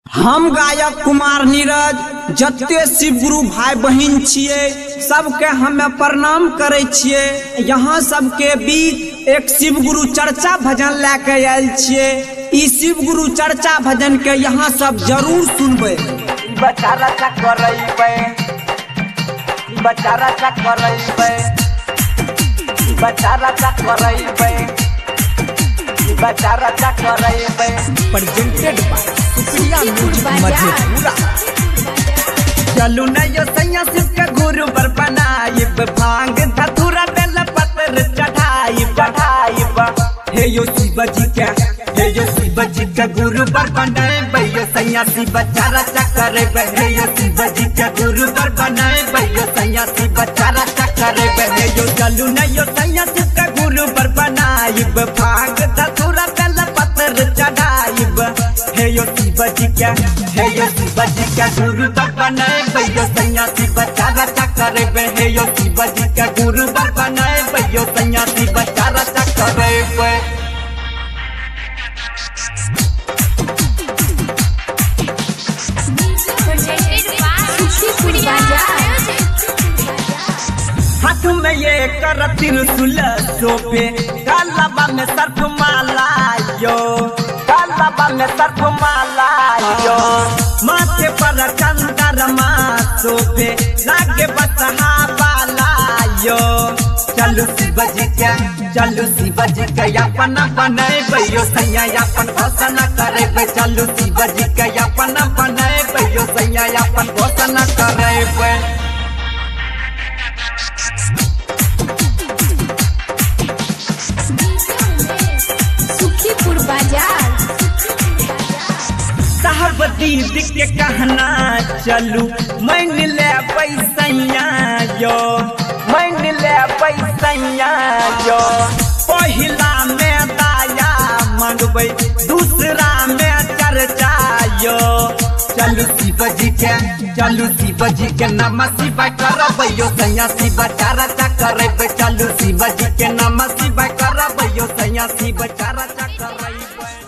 हम गायक कुमार नीरज जत्ते शिव गुरु भाई बहन छिए सबके हमें प्रणाम करे छिए। यहाँ सबके बीच एक शिव गुरु चर्चा भजन लेके आयल छिए। ई शिव गुरु चर्चा भजन के यहाँ सब जरूर सुनबे। बचारा करैबे बचारा करैबे बचारा करैबे बचारा करैबे presented by Supriya music Madhepura. चलू नयो सैया शिव के गुरु पर बनाइब भांग धतूरा बेल पत्र चढ़ाइब हे यो शिव जी के हे यो शिव जी के गुरु पर बनाइब यो सैया शिव चारा करैब हे यो शिव जी के गुरु पर बनाइब यो सैया शिव चारा करैब हे यो चलू नयो सैया शिव के गुरु पर बनाइब भांग धतूरा बेल पत्र चढ़ाइब हे यो शिव जी के हे यो शिव जी के गुरु पर बनाइब यो सैया शिव चारा करैब हे यो शिव जी के गुरु पर बनाइब यो सैया शिव चारा करैब। हाथ में ये कर त्रिशूल सोपे कालाबा में सर्फ माला यो कालाबा में सर्फ माला यो माथे पर चंद्रमा सोपे लागे बसहा बाला यो चलू शिव जी के अपन बनाइब यो सैया अपन घोषणा करैब चलू शिव जी के अपन बनाइब यो सैया अपन घोषणा करैब। सुखीपुर बाजार साहबती के कहना चलू मान ले पैसैया यो मान ले पैसैया यो पहिला में दाया मंगबै दूसरा में चर्चा यो चलू शिव जी के नाम शिव करब यो सैया शिव चारा करब चलू शिव जी के नाम शिव करब यो सैया शिव चारा करब।